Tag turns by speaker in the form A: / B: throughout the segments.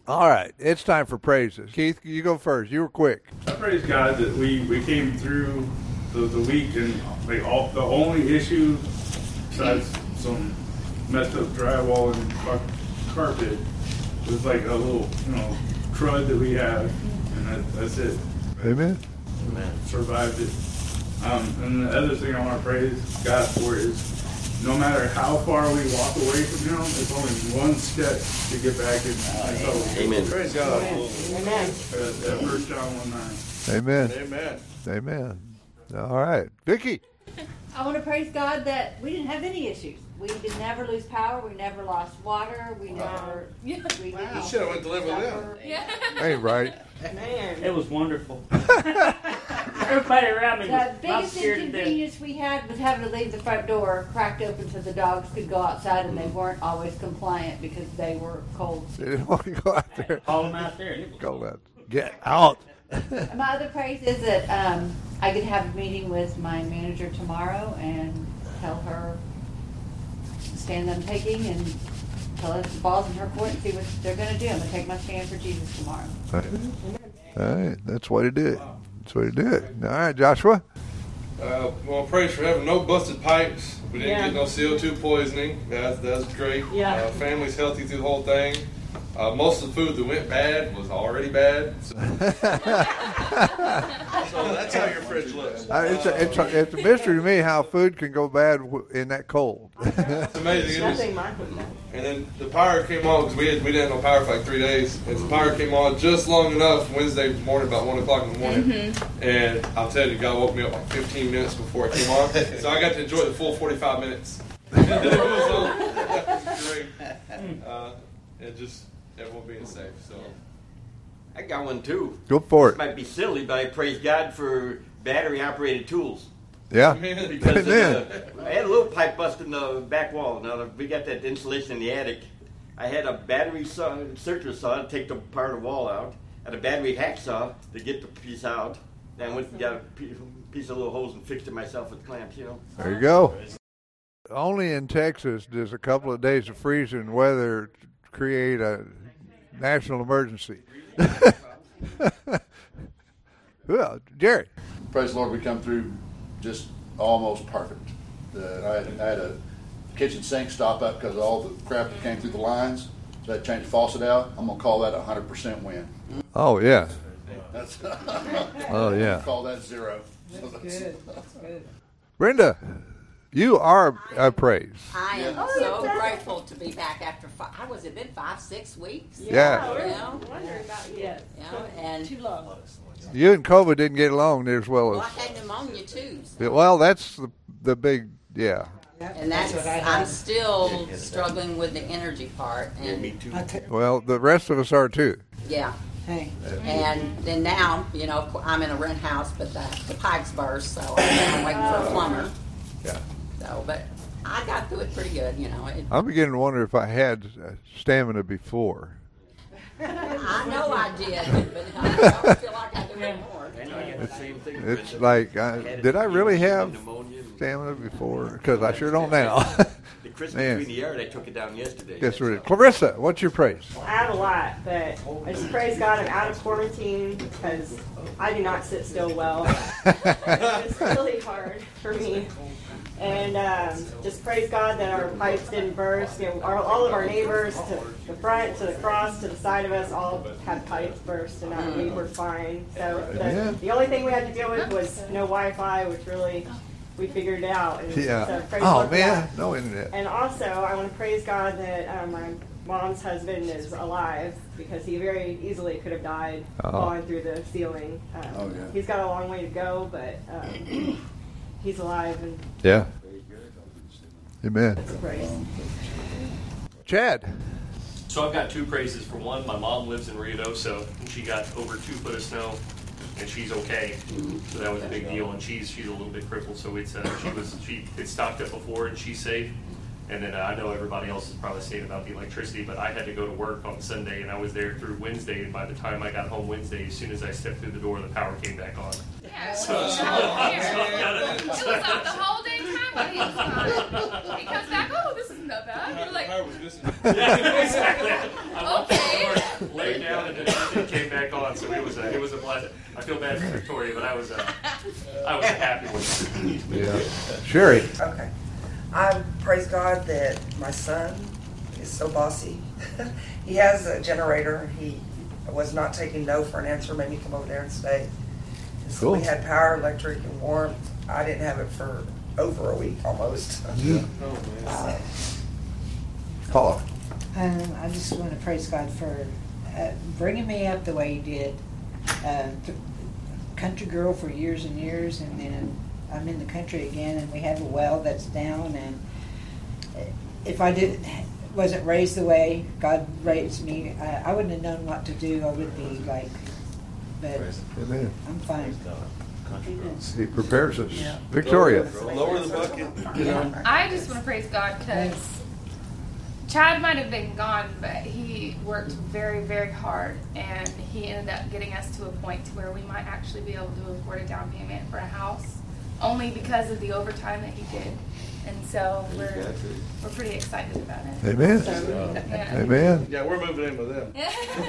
A: All right, it's time for praises. Keith, you go first. You were quick.
B: I praise God that we came through the week, and like the only issue besides some messed up drywall and carpet was like a little crud that we had, and that's it.
A: Amen.
B: Survived it. And the other thing I want to praise God for is no matter how far we walk away from Him, it's only one step to get back in.
C: Amen.
D: Praise God.
E: Amen.
B: That 1 John 1:9.
A: Amen.
D: Amen.
A: Amen. All right, Vicki.
E: I want to praise God that we didn't have any issues. We did never lose power. We never lost water. We never. We
D: You should have went to live with them.
A: Ain't right.
E: Man.
F: It was wonderful. Everybody around me
E: The
F: was
E: biggest
F: scared to death.
E: inconvenience we had was having to leave the front door cracked open so the dogs could go outside, and they weren't always compliant because they were cold.
A: They didn't want to go out there.
F: Call them out there. It was
A: Go out. Get out.
E: My other praise is that I could have a meeting with my manager tomorrow and tell her the stand I'm taking and tell her the ball's in her court and see what they're going to do. I'm going to take my stand for Jesus tomorrow.
A: All right, that's the way to do it. That's the way to do it. All right, Joshua.
D: Well, praise for having no busted pipes. We didn't get no CO2 poisoning. That's great.
E: Yeah.
D: Family's healthy through the whole thing. Most of the food that went bad was already bad. So that's how your fridge looks.
A: It's a mystery to me how food can go bad in that cold.
D: It's amazing. And then the power came on because we didn't have no power for like 3 days. And the power came on just long enough Wednesday morning, about 1 o'clock in the morning. And I'll tell you, God woke me up like 15 minutes before it came on. So I got to enjoy the full 45 minutes. It was great. And just everyone being safe. So
C: I got one too.
A: Go for
C: It
A: it.
C: might be silly, but I praise God for battery-operated tools.
A: Yeah.
C: Because
A: Amen.
C: I had a little pipe bust in the back wall. Now, we got that insulation in the attic. I had a battery searcher saw to take the part of the wall out, and a battery hacksaw to get the piece out. Then I went and got a piece of little hose and fixed it myself with clamps,
A: There you go. Only in Texas does a couple of days of freezing weather create a national emergency. Well, Jerry.
G: Praise the Lord, we come through just almost perfect. I had a kitchen sink stop up because of all the crap that came through the lines. So I had to change the faucet out. I'm going to call that 100% win.
A: Oh, yeah.
G: That's
A: Oh, yeah.
G: call that zero.
H: That's good. That's good.
A: Brenda, you are a praise.
I: I am so grateful to be back after has it been 5-6 weeks?
A: Yeah.
I: You know?
E: Wondering about you.
I: You know, and
H: Too long.
A: You and COVID didn't get along near as well
I: well, I
A: as.
I: had pneumonia too. So.
A: Well, that's the big, yeah.
I: And that's
H: what I
I: I'm
H: had.
I: still struggling with the energy part. And
C: Me too.
A: Well, the rest of us are too.
I: yeah.
H: Hey.
I: And then now, I'm in a rent house, but the pipes burst, so I'm waiting for a plumber.
A: Yeah.
I: So, but I got through it pretty good,
A: I'm beginning to wonder if I had stamina before.
I: I know I did, but I don't feel like I do anymore.
C: I know I got the same thing.
A: It's
C: Brenda.
A: like,
C: Had it
A: did I really have
C: pneumonia and-
A: stamina before? Because I sure don't now.
C: The Christmas
A: Man.
C: tree in the yard, I took it down yesterday.
A: Guess what? Clarissa, what's your praise?
J: I have a lot, but I just praise God I'm out of quarantine because I do not sit still well. It's really hard for me. And just praise God that our pipes didn't burst. All of our neighbors, to the front, to the cross, to the side of us, all had pipes burst, and we were fine. So the only thing we had to deal with was no Wi-Fi, which really we figured it out. And
A: Yeah.
J: so praise
A: Oh,
J: Lord for
A: man.
J: that.
A: No internet.
J: And also, I want to praise God that my mom's husband is alive because he very easily could have died falling through the ceiling. He's got a long way to go, but he's alive, and
A: Yeah. Amen.
J: that's a praise.
A: Chad.
K: So I've got two praises. For one, my mom lives in Ruidoso, and she got over 2 foot of snow, and she's okay. So that was a big deal. And she's a little bit crippled, so it's it's stocked up before, and she's safe. And then I know everybody else is probably saying about the electricity, but I had to go to work on Sunday, and I was there through Wednesday. And by the time I got home Wednesday, as soon as I stepped through the door, the power came back on.
L: Yeah,
K: So-
L: it was on the whole day time when he was on. He comes back, oh, this isn't that bad. You're like,
D: Power was missing.
K: Yeah, exactly. I laid down and then everything came back on, so it was a blessing. I feel bad for Victoria, but I was happy with it.
A: Yeah. Sherry.
M: Okay. I praise God that my son is so bossy. He has a generator. He was not taking no for an answer, made me come over there and stay. And so we had power, electric, and warmth. I didn't have it for over a week almost.
A: Yeah. Paula.
H: I just want to praise God for bringing me up the way He did. Country girl for years and years, and then I'm in the country again, and we have a well that's down. And if I wasn't raised the way God raised me, I wouldn't have known what to do. I would be like, but
A: Amen.
H: I'm fine.
A: He prepares us. Yeah. Victoria.
D: Lower the bucket.
L: I just want to praise God because Chad might have been gone, but he worked very, very hard, and he ended up getting us to a point to where we might actually be able to afford a down payment for a house, only because of the overtime that he did. And so we're pretty excited about it.
A: Amen.
L: So, yeah.
A: Amen.
D: Yeah, we're moving in with them.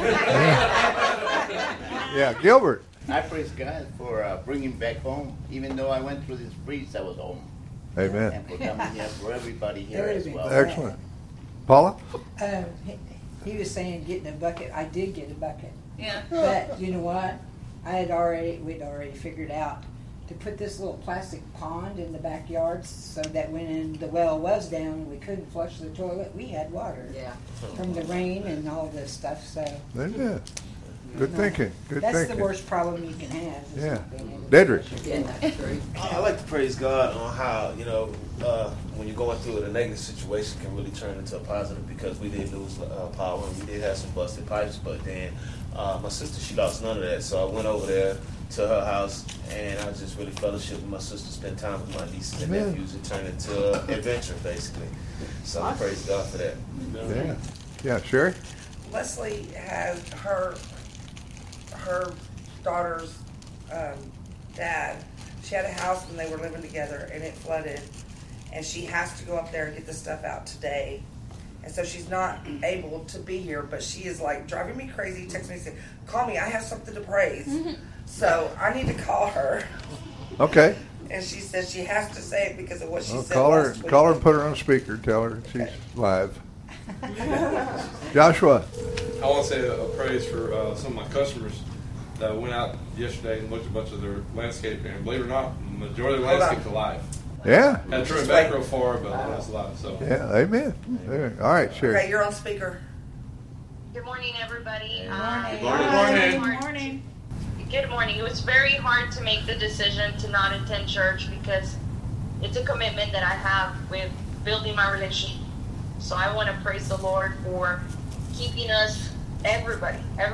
A: Yeah, Gilbert.
N: I praise God for bringing back home. Even though I went through this freeze, I was home.
A: Amen.
N: And for coming here, for everybody here as well.
A: Excellent. Paula?
H: He was saying getting a bucket. I did get a bucket.
L: Yeah.
H: But you know what? We'd already figured out to put this little plastic pond in the backyard so that when the well was down and we couldn't flush the toilet, we had water.
I: Yeah.
H: From the rain and all this stuff. So.
A: Amen. Good thinking. Good
H: That's
A: thinking.
H: the worst problem you can have.
A: Yeah. Dedrick.
I: Yeah, that's true.
O: I like to praise God on how, when you're going through it, a negative situation can really turn into a positive, because we did lose power and we did have some busted pipes, but then my sister, she lost none of that. So I went over there to her house and I just really fellowship with my sister, spend time with my nieces and nephews. It turned into an adventure, basically. So I praise God for that.
A: Yeah. Yeah, Sherry?
M: Leslie had her daughter's dad. She had a house when they were living together and it flooded, and she has to go up there and get the stuff out today, and so she's not able to be here, but she is like driving me crazy, texting me saying, call me, I have something to praise. So I need to call her.
A: Okay.
M: And she says she has to say it because of what she said
A: call her
M: last week.
A: and put her on speaker. Tell her she's live. Joshua.
D: I want to say a praise for some of my customers that went out yesterday and looked at a bunch of their landscape, and believe it or not, the majority of the landscape's alive.
A: Yeah.
D: Had to turn it back real far, but it's alive. So.
A: Yeah, amen. There. All right, Sherry.
M: Okay, you're on speaker.
P: Good morning, everybody.
D: Good morning.
P: Good morning. Good morning. It was very hard to make the decision to not attend church because it's a commitment that I have with building my relationship. So I want to praise the Lord for keeping us, everybody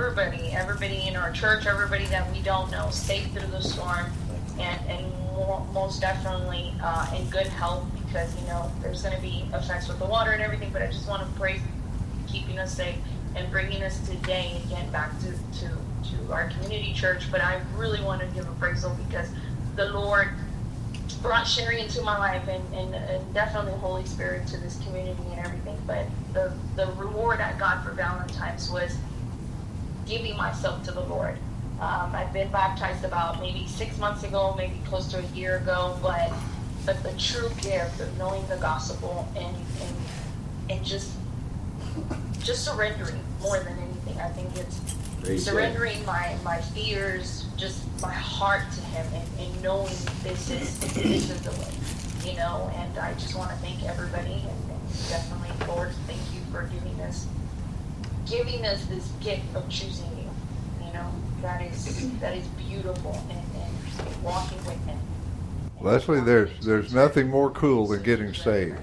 P: in our church, everybody that we don't know, safe through the storm, and most definitely in good health, because there's going to be effects with the water and everything. But I just want to praise keeping us safe and bringing us today again back to our community church. But I really want to give a praise because the Lord brought Sherry into my life, and definitely the Holy Spirit to this community and everything. But the reward I got for Valentine's was giving myself to theOrd. I've been baptized about maybe 6 months ago, maybe close to a year ago, but the true gift of knowing the gospel and just surrendering more than anything. I think it's surrendering my fears, just my heart to Him, and knowing this is the way, and I just want to thank everybody, and definitely, Lord, thank you for giving us this gift of choosing you. That is beautiful, and walking with Him.
A: Leslie, there's nothing more cool than getting saved.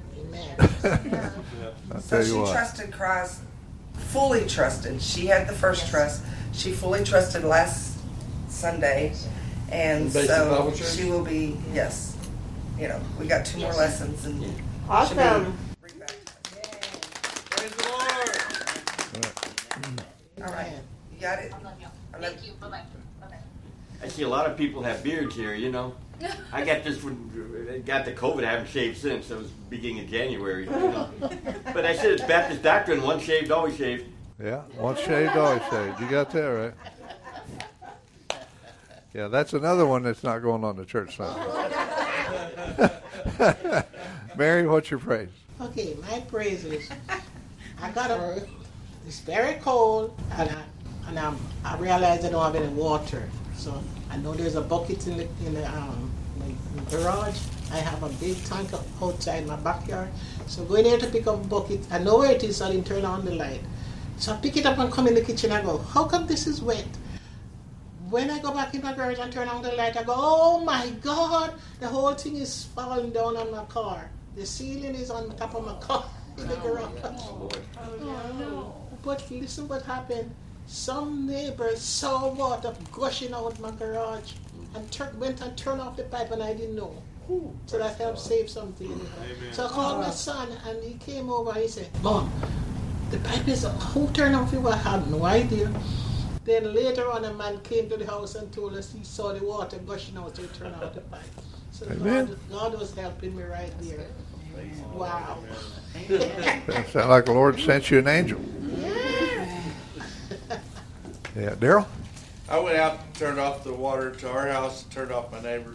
A: I'll
M: So
A: tell
M: she
A: you what.
M: trusted Christ, fully trusted. She had the first trust. She fully trusted last Sunday, and
D: Basic
M: so
D: Bible church?
M: she will be. Yes, we got 2 more lessons, and
J: Awesome.
D: Praise the Lord.
M: All right, you got it.
P: Thank you. Bye-bye.
C: I see a lot of people have beards here, I got the COVID. I haven't shaved since. It was beginning of January. But I said it's Baptist doctrine, one shaved, always shaved.
A: Yeah, once shaved, always shaved. You got that right. Yeah, that's another one that's not going on the church Sunday. Mary, what's your praise?
Q: Okay, my praise is I got a. It's very cold, and I realize I don't have any water. So I know there's a bucket in the garage. I have a big tank outside my backyard. So going there to pick up a bucket. I know where it is, so I didn't turn on the light. So I pick it up and come in the kitchen. I go, how come this is wet? When I go back in my garage and turn on the light, I go, oh my God, the whole thing is falling down on my car. The ceiling is on top of my car in the garage. Oh, no. But listen what happened. Some neighbors saw water gushing out my garage and went and turned off the pipe, and I didn't know. So that helped save something. Amen. So I called my son, and he came over and he said, Mom, the pipe is up. Who turned off it? I had no idea. Then later on, a man came to the house and told us he saw the water gushing out, so he turned off the pipe. So God was helping me right there. Wow.
A: Sounds like the Lord sent you an angel. Yeah, Daryl?
D: I went out and turned off the water to our house and turned off my neighbors.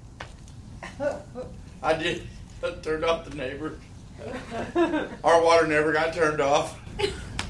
D: I did. I turned off the neighbors. Our water never got turned off. We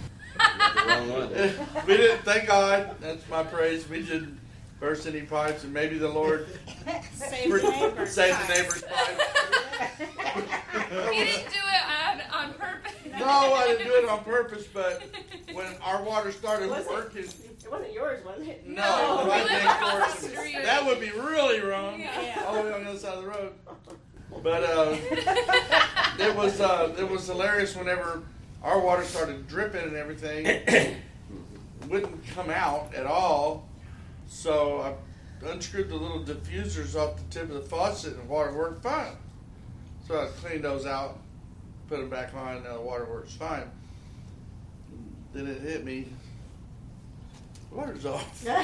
D: didn't, thank God, that's my praise. We didn't burst any pipes, and maybe the Lord saved the neighbor's pipes.
L: You didn't do it on purpose.
D: No, I didn't do it on purpose, but when our water started working...
J: It wasn't yours, was it?
D: No,
L: we live across the street.
D: That would be really wrong.
L: Yeah.
D: All the way on the other side of the road. But it was hilarious whenever our water started dripping and everything. It wouldn't come out at all. So I unscrewed the little diffusers off the tip of the faucet, and the water worked fine. So I cleaned those out, put them back on, and now the water works fine. Then it hit me. Water's off.
M: So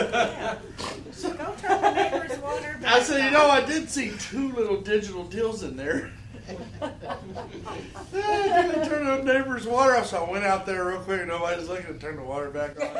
M: go turn the neighbor's water back.
D: I said, I did see 2 little digital deals in there. I turn the neighbor's water off, so I went out there real quick, and nobody's looking to turn the water back on.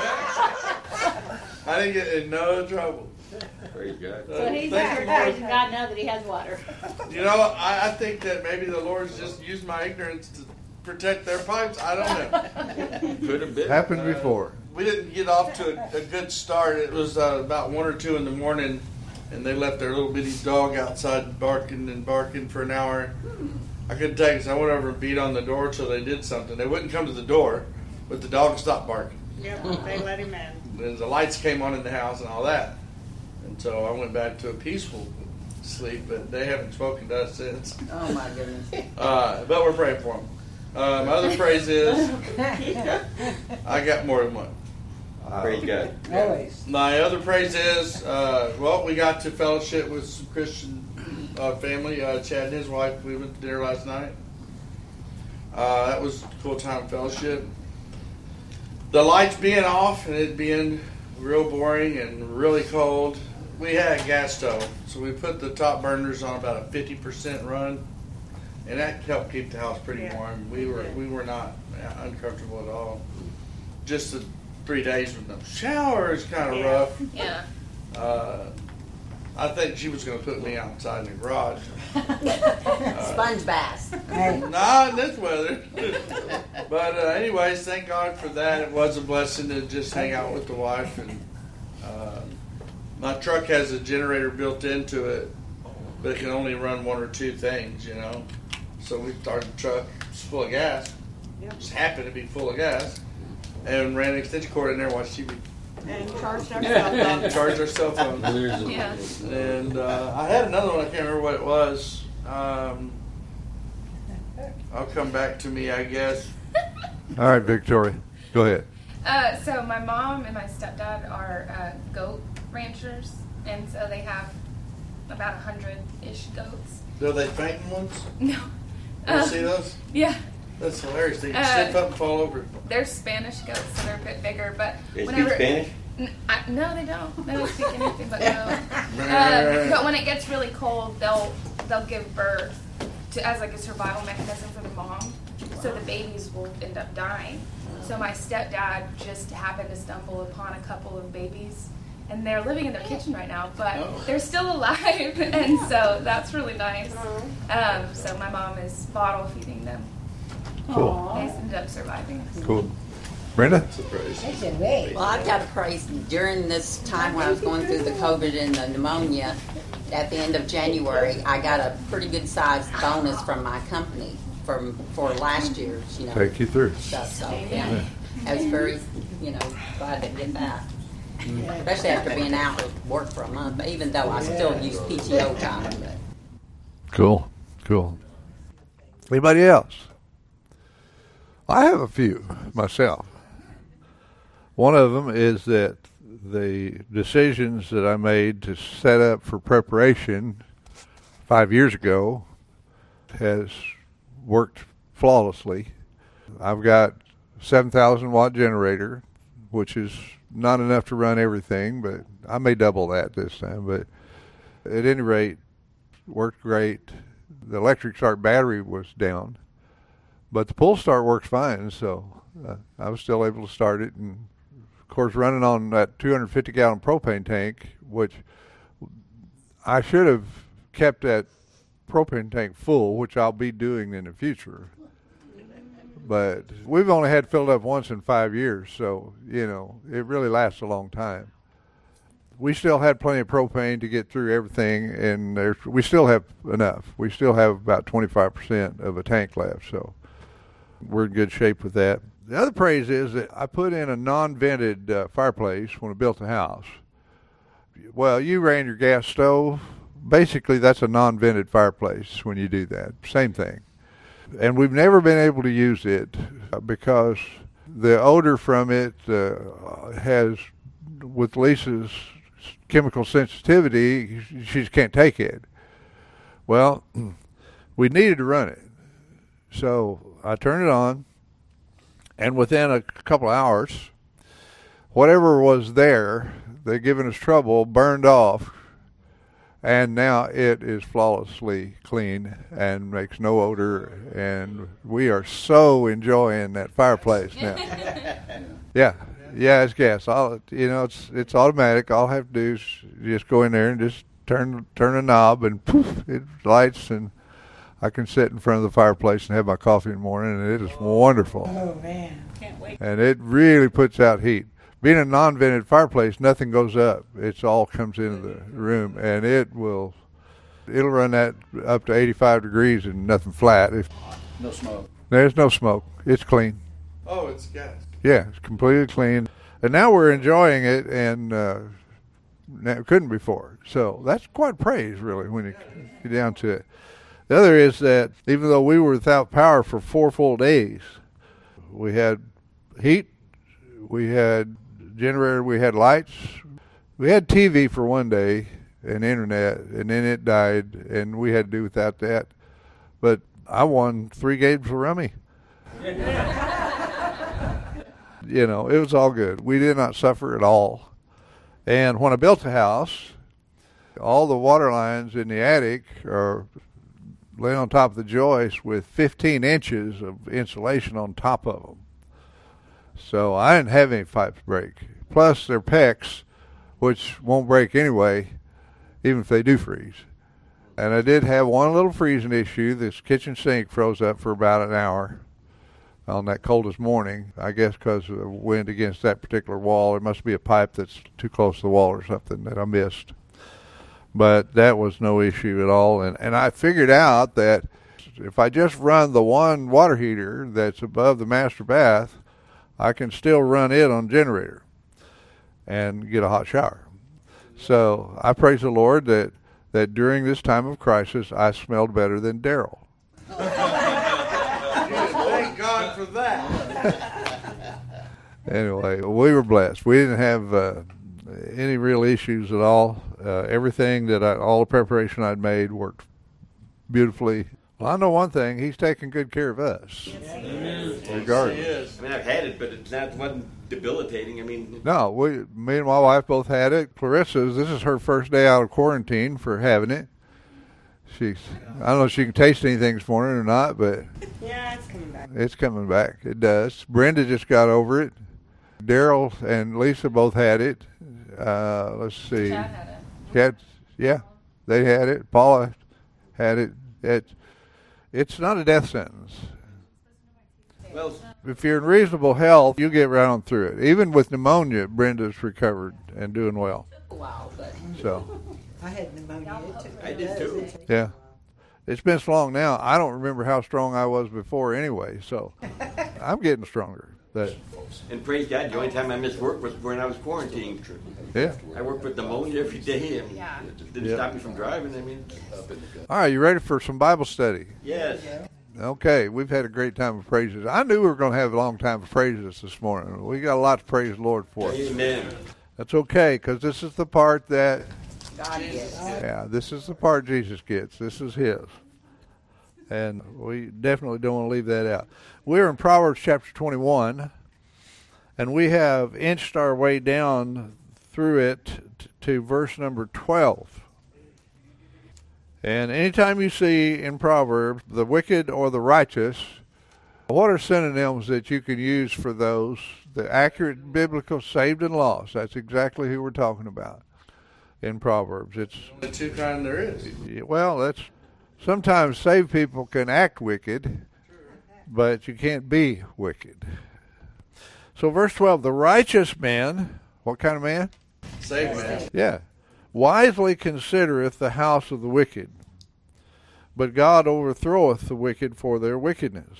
D: I didn't get in no trouble.
R: Praise God.
S: So he's praising God now that he has water.
D: I think that maybe the Lord's just used my ignorance to protect their pipes. I don't know.
R: Could have been.
A: Happened before.
D: We didn't get off to a good start. It was about 1 or 2 in the morning, and they left their little bitty dog outside barking for an hour. I couldn't take it, so I went over and beat on the door till they did something. They wouldn't come to the door, but the dog stopped barking.
M: Yep, they let him in.
D: And the lights came on in the house and all that. And so I went back to a peaceful sleep, but they haven't spoken to us since.
I: Oh, my goodness.
D: But we're praying for them. My other praise is I got more than one.
R: Praise God.
H: Always.
D: My other praise is, we got to fellowship with some Christian family. Chad and his wife, we went to dinner last night. That was a cool time of fellowship. The lights being off and it being real boring and really cold, we had a gas stove. So we put the top burners on about a 50% run. And that helped keep the house pretty warm. We were not uncomfortable at all. Just the 3 days with no shower is kind of rough.
L: Yeah.
D: I think she was going to put me outside in the garage.
I: Sponge baths.
D: Not in this weather. But anyways, thank God for that. It was a blessing to just hang out with the wife. And my truck has a generator built into it, but it can only run 1 or 2 things, So we started the truck full of gas. Just happened to be full of gas. And ran an extension cord in there, watched TV.
M: And charged our cell phone.
D: Charged our cell phone.
L: Yeah.
D: And I had another one, I can't remember what it was. I'll come back to me, I guess.
A: All right, Victoria, go ahead.
L: So my mom and my stepdad are goat ranchers, and so they have about 100-ish goats.
D: Are they fainting ones?
L: No.
D: You see those?
L: Yeah.
D: That's hilarious. They step up and fall over.
L: They're Spanish goats, so they're a bit bigger. But
R: They
L: whenever
R: speak Spanish?
L: No, they don't. They don't speak anything but no. But when it gets really cold, they'll give birth to as like a survival mechanism for the mom. so the babies will end up dying. So my stepdad just happened to stumble upon a couple of babies, and they're living in their kitchen right now, but they're still alive, and so that's really nice. So my mom is bottle feeding them.
A: Cool.
L: They ended up surviving.
A: Cool. Brenda?
I: Well, I've got to praise during this time when I was going through the COVID and the pneumonia. At the end of January, I got a pretty good sized bonus from my company for last year's,
A: Take you through.
I: stuff. So yeah, I was very, glad to get that. Especially after being out of work for a month. But even though I still use PTO time. But.
A: Cool. Anybody else? I have a few myself. One of them is that the decisions that I made to set up for preparation 5 years ago has worked flawlessly. I've got 7,000 watt generator, which is not enough to run everything, but I may double that this time. But at any rate, worked great. The electric start battery was down, but the pull start works fine, so I was still able to start it. And of course, running on that 250-gallon propane tank, which I should have kept that propane tank full, which I'll be doing in the future. But we've only had filled up once in 5 years, so, it really lasts a long time. We still had plenty of propane to get through everything, and we still have enough. We still have about 25% of a tank left, so we're in good shape with that. The other praise is that I put in a non-vented fireplace when I built the house. Well, you ran your gas stove. Basically, that's a non-vented fireplace when you do that. Same thing. And we've never been able to use it because the odor from it has, with Lisa's chemical sensitivity, she just can't take it. Well, we needed to run it. So I turned it on, and within a couple of hours, whatever was there that given us trouble burned off, and now it is flawlessly clean and makes no odor, and we are so enjoying that fireplace now. Yeah, it's gas. It's automatic. All I have to do is just go in there and just turn a knob, and poof, it lights, and I can sit in front of the fireplace and have my coffee in the morning, and it is wonderful.
H: Oh, man.
S: Can't wait.
A: And it really puts out heat. Being a non-vented fireplace, nothing goes up. It all comes into the room, and it'll run that up to 85 degrees and nothing flat.
G: No smoke.
A: There's no smoke. It's clean.
D: Oh, it's gas.
A: Yeah, it's completely clean. And now we're enjoying it, and couldn't before. So that's quite praise, really, when you get down to it. The other is that even though we were without power for 4 full days, we had heat, we had generator, we had lights, we had TV for 1 day and internet, and then it died, and we had to do without that. But I won 3 games of rummy. It was all good. We did not suffer at all. And when I built the house, all the water lines in the attic are laying on top of the joist with 15 inches of insulation on top of them. So I didn't have any pipes break. Plus, they're PEX, which won't break anyway, even if they do freeze. And I did have one little freezing issue. This kitchen sink froze up for about an hour on that coldest morning, I guess because of the wind against that particular wall. There must be a pipe that's too close to the wall or something that I missed. But that was no issue at all. And I figured out that if I just run the one water heater that's above the master bath, I can still run it on generator and get a hot shower. So I praise the Lord that during this time of crisis, I smelled better than Daryl.
D: Thank God for that.
A: Anyway, we were blessed. We didn't have any real issues at all. Everything all the preparation I'd made worked beautifully. Well, I know one thing. He's taking good care of us.
C: Yes,
A: regardless.
C: I mean, I've had it, but it wasn't debilitating.
A: No, me and my wife both had it. Clarissa's, this is her first day out of quarantine for having it. I don't know if she can taste anything this morning or not, but
J: Yeah, it's coming back.
A: it's coming back. It does. Brenda just got over it. Daryl and Lisa both had it. Let's see.
L: Chad had it.
A: Yeah, they had it. Paula had it. It's not a death sentence.
C: Well,
A: If you're in reasonable health, you get right on through it. Even with pneumonia, Brenda's recovered and doing well.
I: Wow, but
A: So,
H: I had pneumonia too.
C: I did too.
A: yeah. It's been so long now, I don't remember how strong I was before anyway, so I'm getting stronger.
C: And praise God, the only time I missed work was when I was quarantined.
A: Yeah.
C: I worked with pneumonia every day, and it didn't stop me from driving. I mean,
A: All right, you ready for some Bible study?
C: yes.
A: Okay, we've had a great time of praises. I knew we were going to have a long time of praises this morning. We got a lot to praise the Lord for.
C: Amen.
A: That's okay, because this is the part that,
I: God gets.
A: this is the part Jesus gets. This is His. And we definitely don't want to leave that out. We're in Proverbs chapter 21, and we have inched our way down through it to verse number 12. And anytime you see in Proverbs the wicked or the righteous, what are synonyms that you can use for those? The accurate biblical saved and lost. That's exactly who we're talking about in Proverbs. It's
D: The two kind there is.
A: well, that's sometimes saved people can act wicked, but you can't be wicked. So verse 12, the righteous man, what kind of man?
D: Saved man.
A: Yeah. Wisely considereth the house of the wicked, but God overthroweth the wicked for their wickedness.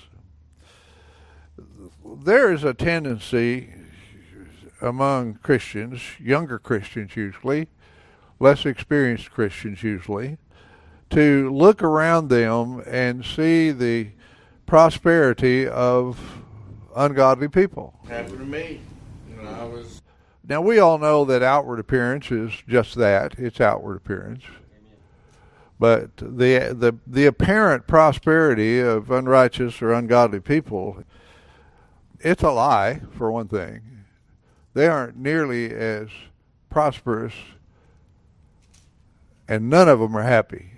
A: There is a tendency among Christians, younger Christians usually, less experienced Christians usually, to look around them and see the prosperity of ungodly people.
D: Happened to me. I was.
A: Now, we all know that outward appearance is just that. It's outward appearance. But the apparent prosperity of unrighteous or ungodly people, it's a lie, for one thing. They aren't nearly as prosperous, and none of them are happy.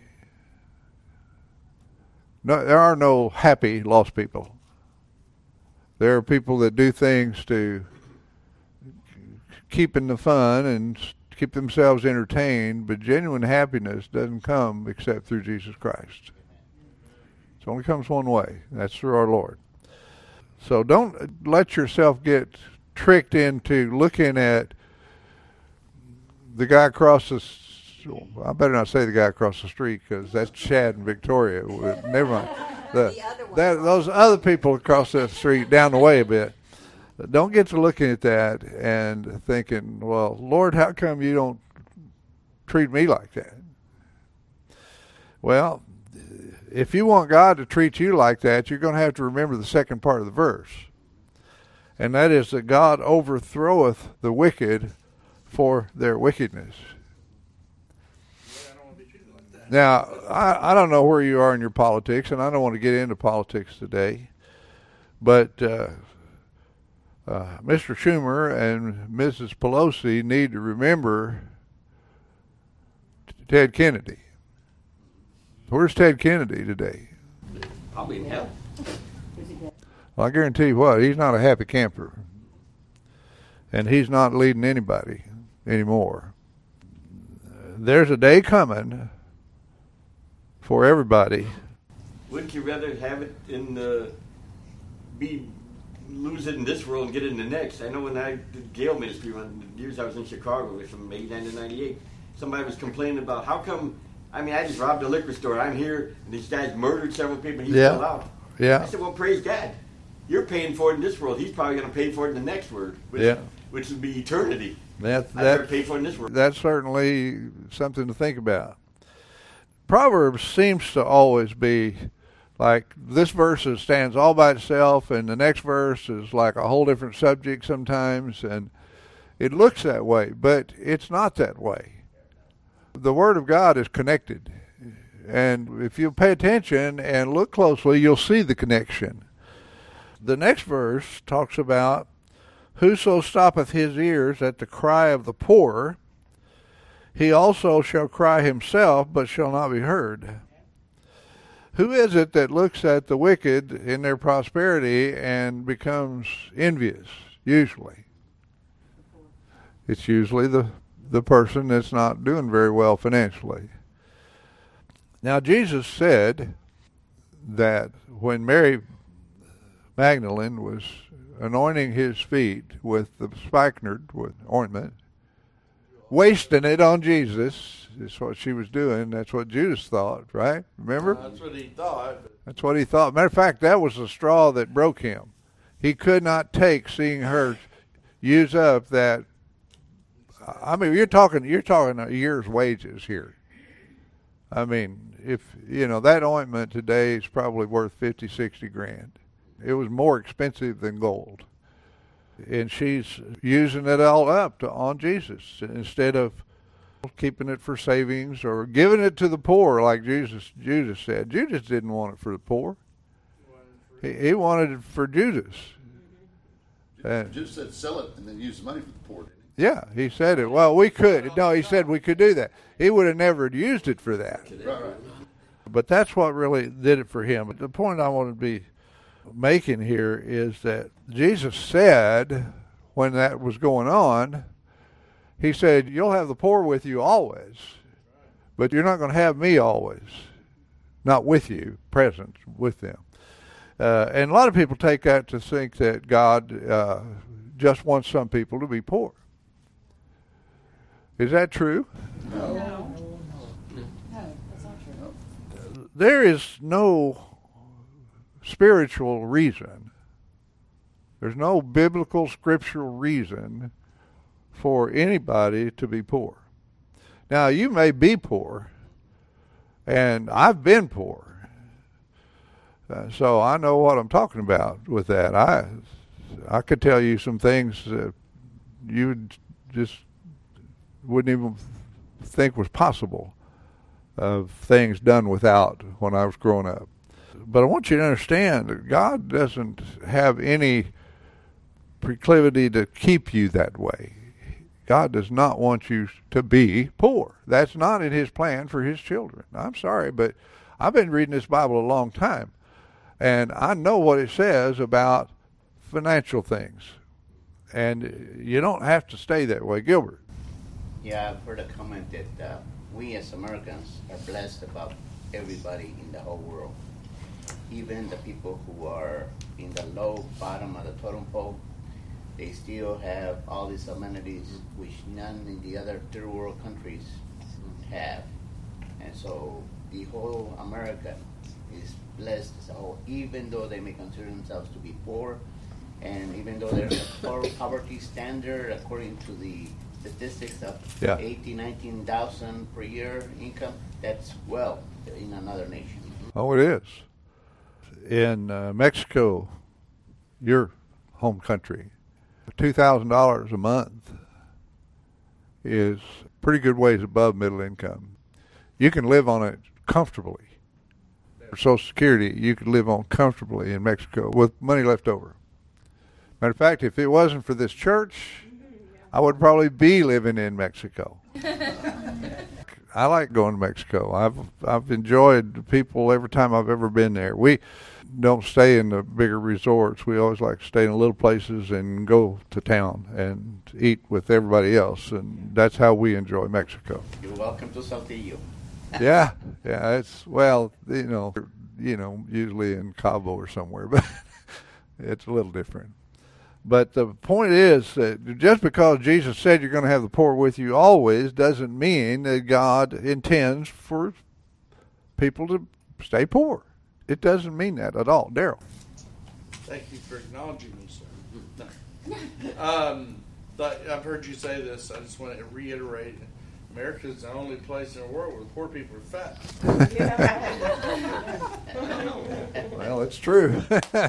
A: No, there are no happy lost people. There are people that do things to keep in the fun and keep themselves entertained, but genuine happiness doesn't come except through Jesus Christ. It only comes one way. That's through our Lord. So don't let yourself get tricked into looking at the guy across the I better not say the guy across the street, because that's Chad and Victoria. Never mind. Those other people across the street down the way a bit. Don't get to looking at that and thinking, well, Lord, how come you don't treat me like that? Well, if you want God to treat you like that, you're going to have to remember the second part of the verse. And that is that God overthroweth the wicked for their wickedness. Now, I don't know where you are in your politics, and I don't want to get into politics today, but Mr. Schumer and Mrs. Pelosi need to remember Ted Kennedy. Where's Ted Kennedy today?
C: Probably in hell.
A: Well, I guarantee you what, he's not a happy camper. And he's not leading anybody anymore. There's a day coming for everybody.
C: Wouldn't you rather have it in lose it in this world and get it in the next? I know when I did Gale ministry, when the years I was in Chicago from 89 to 98, somebody was complaining about how come, I just robbed a liquor store, I'm here, and these guys murdered several people, and he's still out.
A: Yeah.
C: I said, well, praise God. You're paying for it in this world. He's probably going to pay for it in the next world, which would be eternity. Pay for it in this world.
A: That's certainly something to think about. Proverbs seems to always be like this verse stands all by itself, and the next verse is like a whole different subject sometimes, and it looks that way, but it's not that way. The Word of God is connected, and if you pay attention and look closely, you'll see the connection. The next verse talks about, whoso stoppeth his ears at the cry of the poor, he also shall cry himself, but shall not be heard. Who is it that looks at the wicked in their prosperity and becomes envious? Usually. It's usually the person that's not doing very well financially. Now, Jesus said that when Mary Magdalene was anointing his feet with the spikenard, with ointment, wasting it on Jesus, is what she was doing. That's what Judas thought, right? Remember?
T: That's what he thought.
A: That's what he thought. Matter of fact, that was the straw that broke him. He could not take seeing her use up that. I mean, you're talking a year's wages here. I mean, if that ointment today is probably worth 50, 60 grand. It was more expensive than gold. And she's using it all up on Jesus instead of keeping it for savings or giving it to the poor like Judas said. Judas didn't want it for the poor. He wanted it for Judas.
G: Judas said sell it and then use the money for the poor, didn't he?
A: Yeah, he said it. Well, we could. No, he said we could do that. He would have never used it for that.
G: Right.
A: But that's what really did it for him. But the point I want to be making here is that Jesus said when that was going on, he said, you'll have the poor with you always, but you're not going to have me always. Not with you, present with them. And a lot of people take that to think that God just wants some people to be poor. Is that true?
H: No, that's not true.
A: There is no spiritual reason. There's no biblical scriptural reason for anybody to be poor. Now, you may be poor, and I've been poor. So I know what I'm talking about with that. I could tell you some things that you just wouldn't even think was possible of things done without when I was growing up. But I want you to understand that God doesn't have any proclivity to keep you that way. God does not want you to be poor. That's not in his plan for his children. I'm sorry, but I've been reading this Bible a long time, and I know what it says about financial things. And you don't have to stay that way. Gilbert.
N: Yeah, I've heard a comment that we as Americans are blessed about everybody in the whole world. Even the people who are in the low bottom of the totem pole, they still have all these amenities which none in the other third world countries have. And so the whole America is blessed as a whole, even though they may consider themselves to be poor, and even though there's a poverty standard according to the statistics of 18,000, 19,000 per year income, that's well in another nation.
A: Oh, it is. In Mexico, your home country, $2,000 a month is pretty good ways above middle income. You can live on it comfortably. For Social Security, you could live on comfortably in Mexico with money left over. Matter of fact, if it wasn't for this church, I would probably be living in Mexico. I like going to Mexico. I've enjoyed the people every time I've ever been there. We don't stay in the bigger resorts. We always like to stay in little places and go to town and eat with everybody else, and that's how we enjoy Mexico.
N: You're welcome to Saltillo.
A: Yeah, it's usually in Cabo or somewhere, but it's a little different. But the point is that just because Jesus said you're going to have the poor with you always doesn't mean that God intends for people to stay poor. It doesn't mean that at all. Daryl.
T: Thank you for acknowledging me, sir. But I've heard you say this. I just want to reiterate. America is the only place in the world where the poor people are fat.
A: Well, it's true.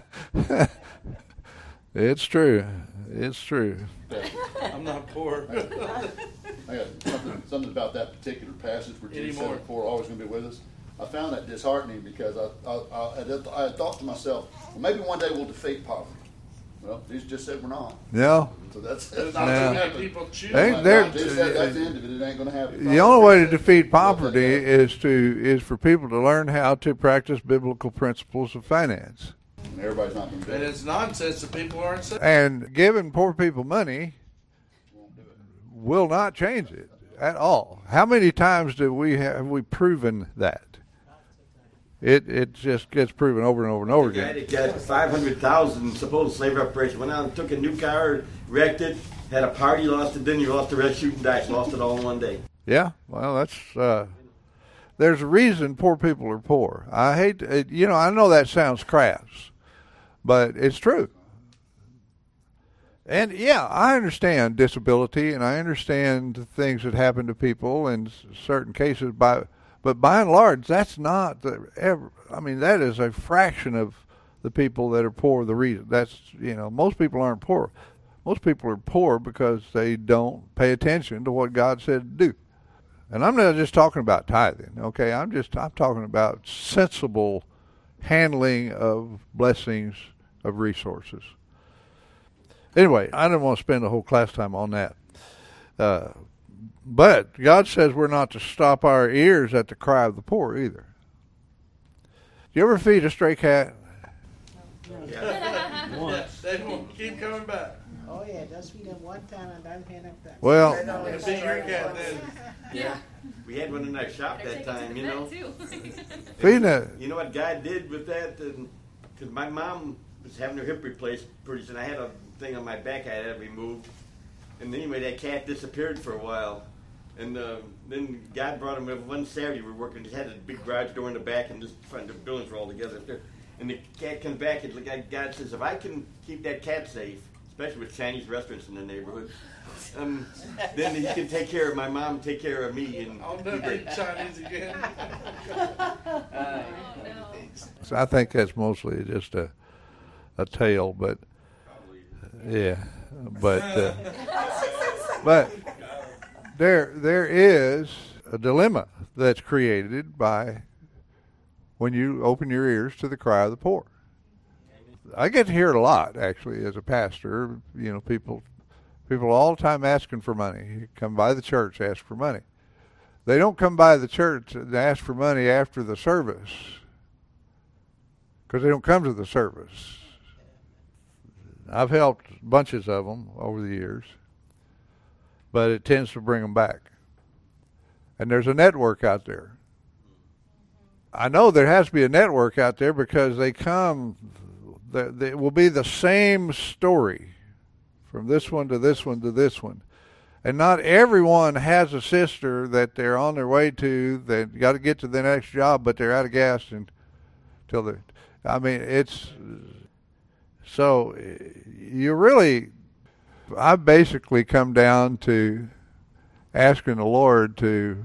A: It's true. It's true.
T: I'm not poor.
G: I got something about that particular passage where Jesus said the poor are always going to be with us. I found that disheartening because I had thought to myself, well, maybe one day we'll defeat poverty. Well, Jesus just said we're not.
A: No.
G: So that's
T: There's
G: not
T: not
G: gonna
T: too many
G: happen.
T: people choose.
G: Jesus said that's the end of it. It ain't going to happen.
A: The only way to defeat poverty is for people to learn how to practice biblical principles of finance.
G: And everybody's not going to do
T: And
G: it.
T: it's nonsense that people aren't saved.
A: And giving poor people money will not change it at all. How many times have we proven that? It just gets proven over and over and over
C: The guy
A: again.
C: that got 500,000 supposed slave reparation went out and took a new car, wrecked it, had a party, lost it, then you lost the rest, shooting dice, lost it all in one day.
A: Yeah, well, that's there's a reason poor people are poor. I hate, I know that sounds crass, but it's true. And yeah, I understand disability, and I understand things that happen to people in certain cases. But by and large, that's not that is a fraction of the people that are poor. The reason most people aren't poor. Most people are poor because they don't pay attention to what God said to do. And I'm not just talking about tithing, okay? I'm talking about sensible handling of blessings, of resources. Anyway, I didn't want to spend the whole class time on that. But God says we're not to stop our ears at the cry of the poor either. Do you ever feed a stray cat?
T: Yeah, they won't keep coming back.
Q: Oh yeah, just feed them one time and then hand them back.
A: Well,
T: See your cat then.
C: Yeah. We had one in our shop that time, you know.
A: Feeding a...
C: You know what God did with that? Because my mom was having her hip replaced pretty soon. I had a thing on my back I had removed. And anyway, that cat disappeared for a while. And then God brought him one Saturday. We were working, just had a big garage door in the back, and just the buildings were all together up there. And the cat comes back, and God says, if I can keep that cat safe, especially with Chinese restaurants in the neighborhood, then he can take care of my mom, take care of me. And
T: I'll never eat Chinese again.
A: So I think that's mostly just a tale, but yeah, but there is a dilemma that's created by when you open your ears to the cry of the poor. I get to hear it a lot, actually, as a pastor. People all the time asking for money. Come by the church, ask for money. They don't come by the church and ask for money after the service because they don't come to the service. I've helped bunches of them over the years, but it tends to bring them back. And there's a network out there. I know there has to be a network out there because they come, it will be the same story from this one to this one to this one. And not everyone has a sister that they're on their way to. They've got to get to the next job, but they're out of gas until they're... So I've basically come down to asking the Lord to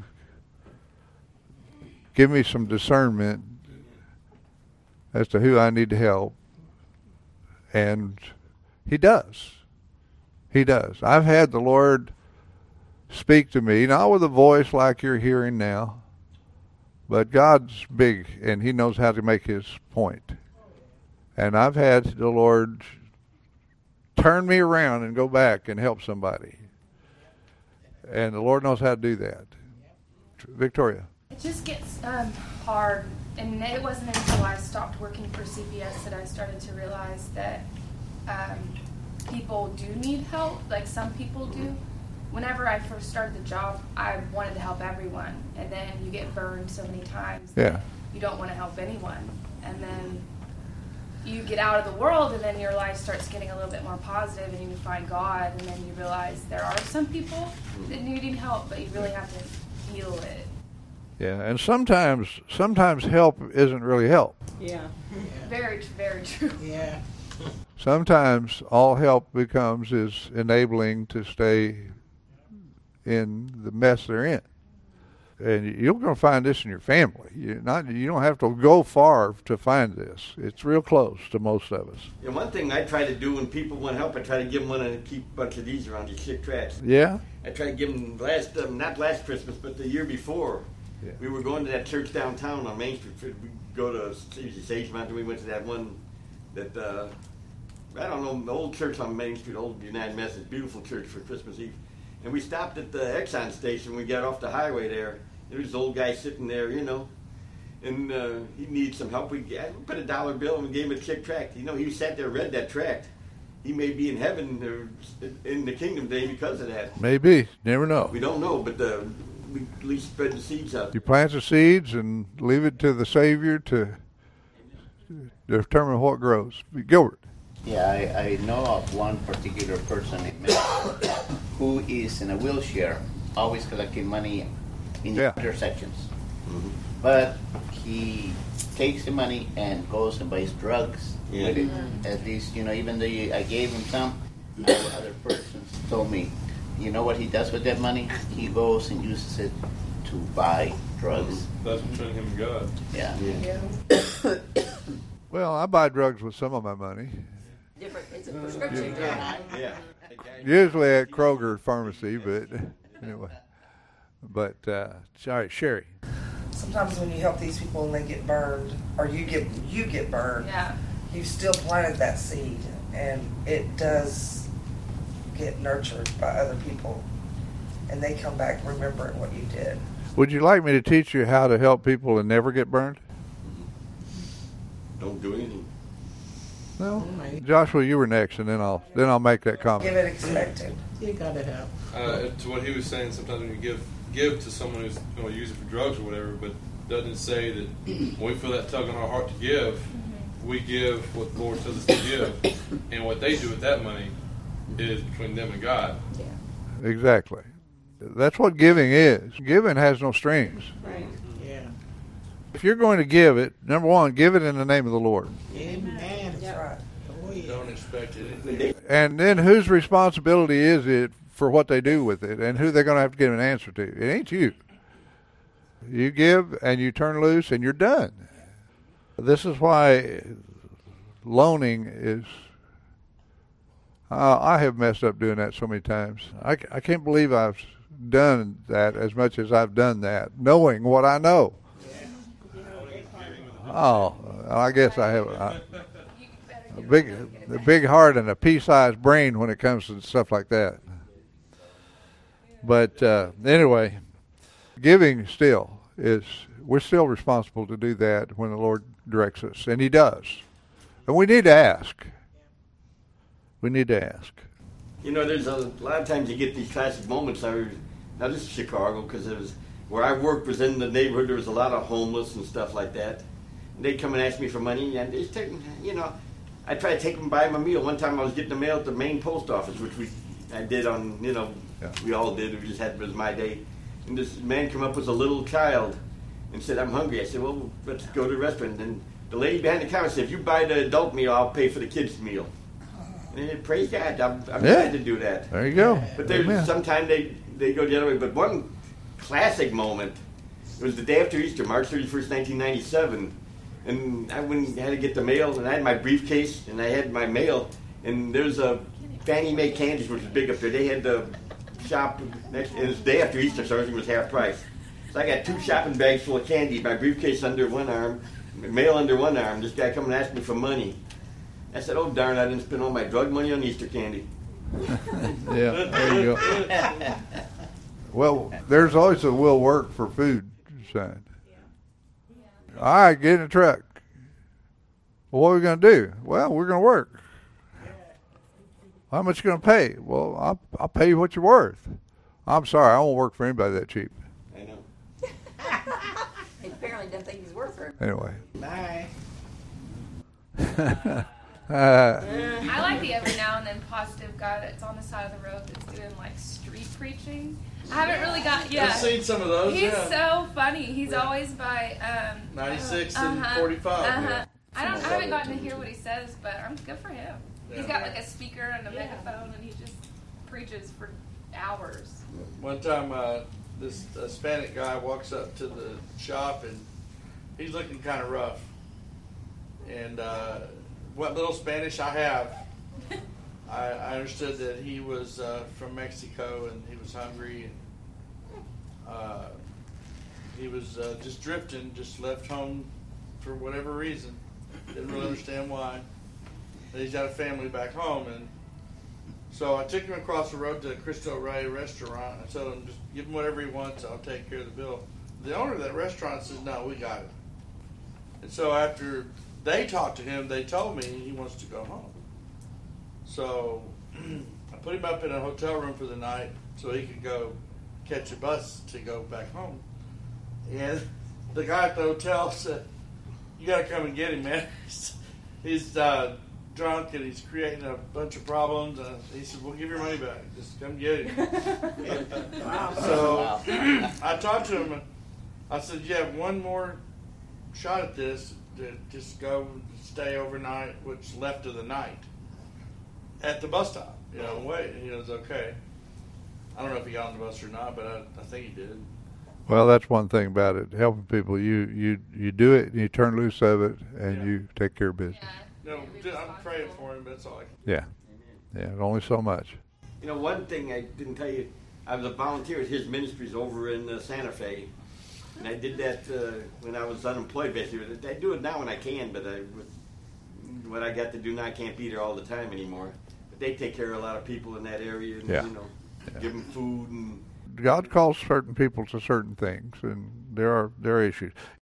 A: give me some discernment as to who I need to help. And He does. He does. I've had the Lord speak to me, not with a voice like you're hearing now, but God's big, and He knows how to make His point. And I've had the Lord turn me around and go back and help somebody. And the Lord knows how to do that. Victoria.
L: It just gets hard, and it wasn't until I stopped working for CPS that I started to realize that people do need help, like some people do. Whenever I first started the job, I wanted to help everyone, and then you get burned so many times that you don't want to help anyone. And then you get out of the world, and then your life starts getting a little bit more positive, and you find God, and then you realize there are some people that need help, but you really have to feel it.
A: Yeah, and sometimes help isn't really help.
J: Yeah.
L: Very, very true.
Q: Yeah.
A: Sometimes all help becomes is enabling to stay in the mess they're in. And you're going to find this in your family. You don't have to go far to find this. It's real close to most of us.
C: And one thing I try to do when people want help, I try to give them one and keep a bunch of these around, these sick tracks.
A: Yeah?
C: I try to give them not last Christmas, but the year before. Yeah. We were going to that church downtown on Main Street. We go to Sage Mountain. We went to that one that I don't know, the old church on Main Street, Old United Methodist, beautiful church for Christmas Eve. And we stopped at the Exxon station. We got off the highway there. There was this old guy sitting there, you know, and he needed some help. We put $1 bill and we gave him a check tract. You know, he sat there, read that tract. He may be in heaven or in the kingdom day because of that.
A: Maybe. Never know.
C: We don't know, but we at least spread the seeds out.
A: You plant the seeds and leave it to the Savior to determine what grows. Gilbert.
N: Yeah, I know of one particular person in Mexico who is in a wheelchair, always collecting money in the intersections. Mm-hmm. But he takes the money and goes and buys drugs with it. At least, you know, even though I gave him some, other persons told me, you know what he does with that money? He goes and uses it to buy drugs.
D: That's between him and God.
N: Yeah.
A: Well, I buy drugs with some of my money.
I: Different. It's a prescription drug.
C: Yeah.
A: Usually at Kroger Pharmacy, but anyway. But sorry, Sherry.
M: Sometimes when you help these people and they get burned, or you get burned,
L: Yeah.
M: you've still planted that seed, and it does get nurtured by other people, and they come back remembering what you did.
A: Would you like me to teach you how to help people and never get burned?
C: Don't do anything.
A: No. Joshua, you were next, and then I'll make that comment.
M: Give it expected.
Q: You gotta help.
D: To what he was saying, sometimes when you give to someone who's going to use it for drugs or whatever, but doesn't say that when we feel that tug in our heart to give, we give what the Lord tells us to give, and what they do with that money is between them and God.
A: Yeah. Exactly. That's what giving is. Giving has no strings.
Q: Right. Yeah.
A: If you're going to give it, number one, give it in the name of the Lord.
Q: Amen. That's right. Oh, yeah.
D: Don't expect anything.
A: And then whose responsibility is it for what they do with it, and who they're going to have to give an answer to? It ain't you. You give and you turn loose and you're done. This is why loaning is... I have messed up doing that so many times. I can't believe I've done that as much as I've done that, knowing what I know. Oh, I guess I have a big heart and a pea-sized brain when it comes to stuff like that. But anyway, giving still is, we're still responsible to do that when the Lord directs us, and He does. And we need to ask. We need to ask.
C: You know, there's a lot of times you get these classic moments. Now this is Chicago, because it was where I worked was in the neighborhood. There was a lot of homeless and stuff like that. And they'd come and ask me for money, and they'd take, you know, I tried to take them buy them a meal. One time I was getting the mail at the main post office, which I did on, you know, we all did. We just had, it was my day. And this man came up with a little child and said, "I'm hungry." I said, "Well, let's go to the restaurant." And the lady behind the counter said, "If you buy the adult meal, I'll pay for the kids' meal." And praise God, I'm glad to do that.
A: There you go.
C: But there's sometimes they go the other way. But one classic moment, it was the day after Easter, March 31st, 1997. And I had to get the mail, and I had my briefcase, and I had my mail, and there's a Fannie Mae Candies, which was big up there. They had the shop next, and it was the day after Easter, so everything was half price. So I got 2 shopping bags full of candy, my briefcase under one arm, mail under one arm. This guy come and asked me for money. I said, "Oh, darn, I didn't spend all my drug money on Easter candy."
A: Yeah, there you go. Well, there's always a will work for food sign. All right, get in the truck. Well, what are we going to do? Well, we're going to work. How much you going to pay? Well, I'll pay you what you're worth. I'm sorry, I won't work for anybody that cheap.
C: I know.
I: He apparently didn't think he's worth it.
A: Anyway.
Q: Bye.
L: I like the every now and then positive guy that's on the side of the road that's doing like street preaching. I haven't really got
T: I've seen some of those.
L: He's so funny. He's always by
T: 96 and 45. Yeah.
L: I haven't gotten to hear what he says, but I'm good for him. Yeah. He's got like a speaker and a megaphone, and he just preaches for hours.
T: One time, this Hispanic guy walks up to the shop, and he's looking kind of rough. And what little Spanish I have, I understood that he was from Mexico and he was hungry. And he was just drifting, just left home for whatever reason. Didn't really understand why. and he's got a family back home. And so I took him across the road to Cristo Rey restaurant. I told him, just give him whatever he wants. I'll take care of the bill. The owner of that restaurant says, no, we got it. And so after they talked to him, they told me he wants to go home. So I put him up in a hotel room for the night so he could go catch a bus to go back home. And the guy at the hotel said, you got to come and get him, man. He's drunk and he's creating a bunch of problems. He said, we'll give your money back. Just come get him. So I talked to him. I said, you have one more shot at this. To just go stay overnight, what's left of the night, at the bus stop. Wait. And he was okay. I don't know if he got on the bus or not, but I think he did.
A: Well, that's one thing about it. Helping people, you do it, and you turn loose of it, and you take care of business.
T: No, I'm praying for him, but that's all I can.
A: Yeah, only so much.
C: One thing I didn't tell you, I was a volunteer at his ministries over in Santa Fe. And I did that when I was unemployed, basically. I do it now when I can, but what I got to do now, I can't be there all the time anymore. But they take care of a lot of people in that area, and, give them food. And
A: God calls certain people to certain things, and there are issues.